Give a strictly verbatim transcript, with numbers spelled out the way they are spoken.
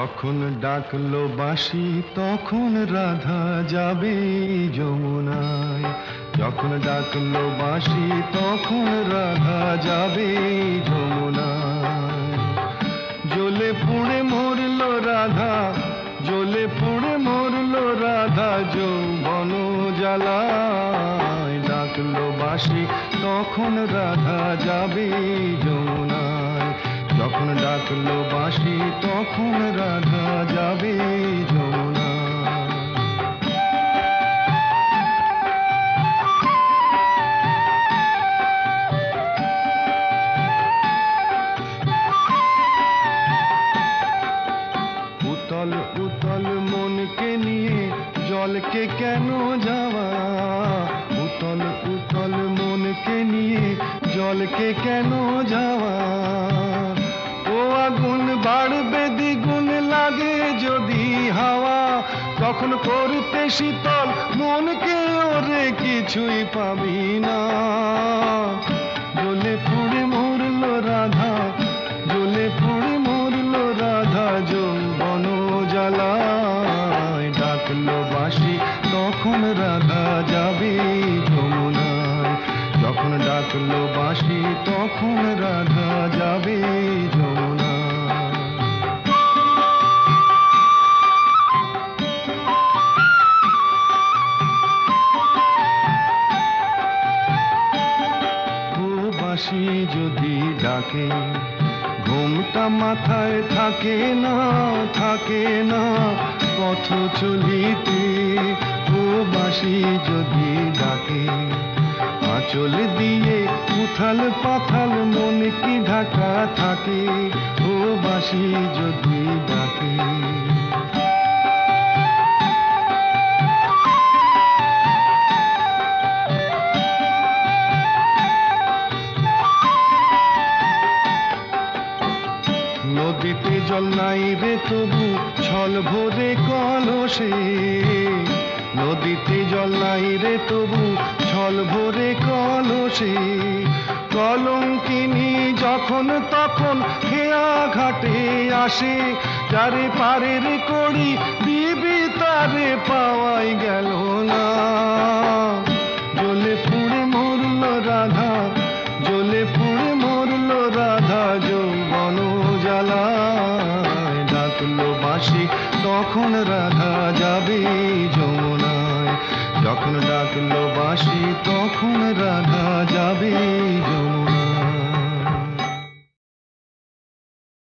যখন ডাকলো বাঁশি তখন রাধা যাবে যমুনায়। যখন ডাকলো বাঁশি তখন রাধা যাবে যমুনায়। জ্বলে পুড়ে মরলো রাধা, জ্বলে পুড়ে মরলো রাধা যৌবন জ্বালায়। ডাকলো বাঁশি তখন রাধা যাবে যমুনায়। যখন ডাকলো বাঁশি তখন রাধা যাবে যমুনায়। উতল উতল মনকে নিয়ে জলকে কেন যাওয়া, উতল উতল মনকে নিয়ে জলকে কেন যাওয়া। ও আগুন বাড়বে দ্বিগুণ লাগে যদি হাওয়া, তখন করতে শীতল মনকে ওরে কিছুই পাবি না। জ্বলে পুড়ে মরলো রাধা, জ্বলে পুড়ে মরলো রাধা যৌবন জ্বালায়। ডাকলো বাঁশি তখন রাধা যাবে যমুনায়। যখন ডাকলো বাঁশি তখন রাধা যাবে যমুনায়। ও বাঁশি যদি ডাকে ঘুমটা মাথায় থাকে না, থাকে না পথ চলিতে। ও বাঁশি যদি ডাকে আঁচল দিয়ে উথাল পাথাল মন কি ঢাকা থাকে। ও বাঁশি যদি ডাকে নদীতে জল নাই রে তবু ছল ভরে কলসে। নদীতে জল নাই রে তবু ছল ভরে কলসে। কলঙ্কিনী যখন তখন খেয়া ঘাটে আসে। যারে পারের করি দিবি তারে পাওয়াই গেল না। জ্বলে পুড়ে মরলো রাধা, জ্বলে পুড়ে মরলো রাধা যৌবন জ্বালায়। ডাকলো বাঁশি তখন রাধা যাবে যমুনায়। যখন ডাকলো বাঁশি তখন রাধা যাবে যমুনায়।